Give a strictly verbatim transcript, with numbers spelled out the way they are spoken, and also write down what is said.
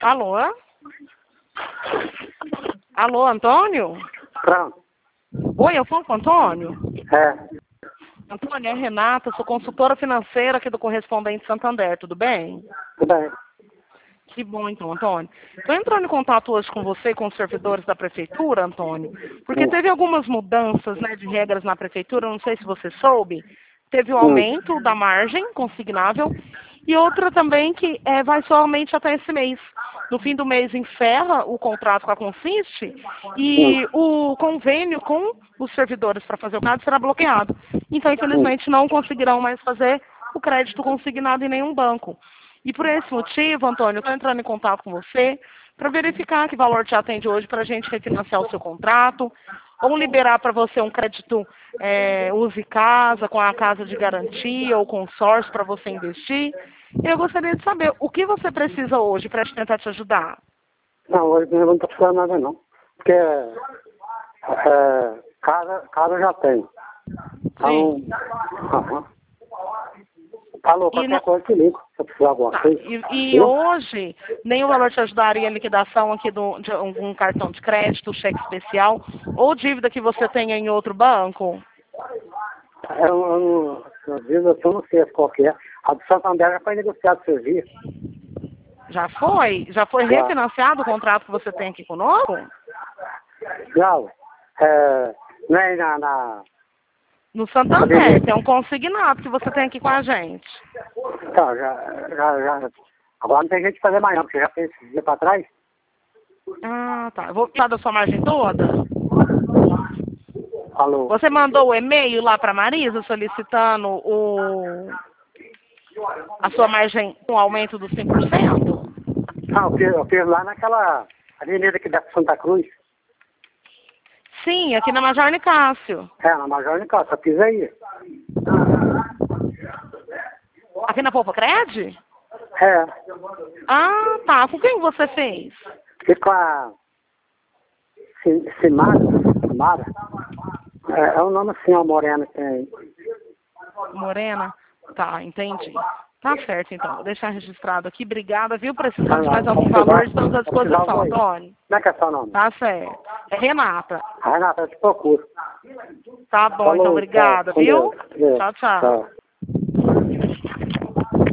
Alô? Alô, Antônio? Pronto. Oi, eu falo com o Antônio? É. Antônio, é a Renata, sou consultora financeira aqui do Correspondente Santander, tudo bem? Tudo bem. Que bom, então, Antônio. Estou entrando em contato hoje com você e com os servidores da Prefeitura, Antônio, porque Hum. teve algumas mudanças, né, de regras na Prefeitura, não sei se você soube. Teve o Hum. aumento da margem consignável e outra também que é, vai somente até esse mês. No fim do mês encerra o contrato com a Consiste e o convênio com os servidores para fazer o crédito será bloqueado. Então, infelizmente, não conseguirão mais fazer o crédito consignado em nenhum banco. E por esse motivo, Antônio, estou entrando em contato com você para verificar que valor te atende hoje para a gente refinanciar o seu contrato ou liberar para você um crédito é, use casa, com a casa de garantia ou consórcio para você investir. Eu gostaria de saber o que você precisa hoje para tentar te ajudar. Não, hoje eu não estou precisando nada não. Porque é, casa, casa eu já tenho. Então, aham. Falou, E qualquer não- coisa que ligo, se eu precisar de alguma Tá. coisa. E, e Viu? hoje, nem o valor te ajudaria a liquidação aqui do, de um um cartão de crédito, cheque especial, ou dívida que você tenha em outro banco? Eu, eu, não- às vezes eu não sei qual que é. A do Santander já foi negociado o serviço. Já foi? Já foi Já. refinanciado o contrato que você tem aqui conosco? Não, é, não é na, na... No Santander, tem um consignado que você tem aqui com a gente. Tá, já, já, já. Agora não tem jeito de fazer mais não, porque já fez esse dia pra trás. Ah, tá. Eu vou precisar da sua margem toda? Falou. Você mandou o e-mail lá para Marisa solicitando o, a sua margem com aumento dos cinco por cento? Ah, eu fiz, eu fiz lá naquela avenida que dá pra Santa Cruz. Sim, aqui na Major Nicásio. É, na Major Nicola, só fiz aí. Aqui na Poupa Cred? É, Ah, tá. Com quem você fez? fiz com a Sim- Simara, Simara. É, é o nome assim, a morena que tem aí. Morena? Tá, entendi. Tá certo, então. Vou deixar registrado aqui. Obrigada, viu? Tá Precisando de lá, mais se algum precisar- valor, estamos à se precisar, eu disposição, vou aí. Antônio. Como é que é seu nome? Tá certo. É Renata. A Renata, eu te procuro. Tá bom, Falou, então. Obrigada, tchau, com viu? Deus. Tchau, tchau. Tchau.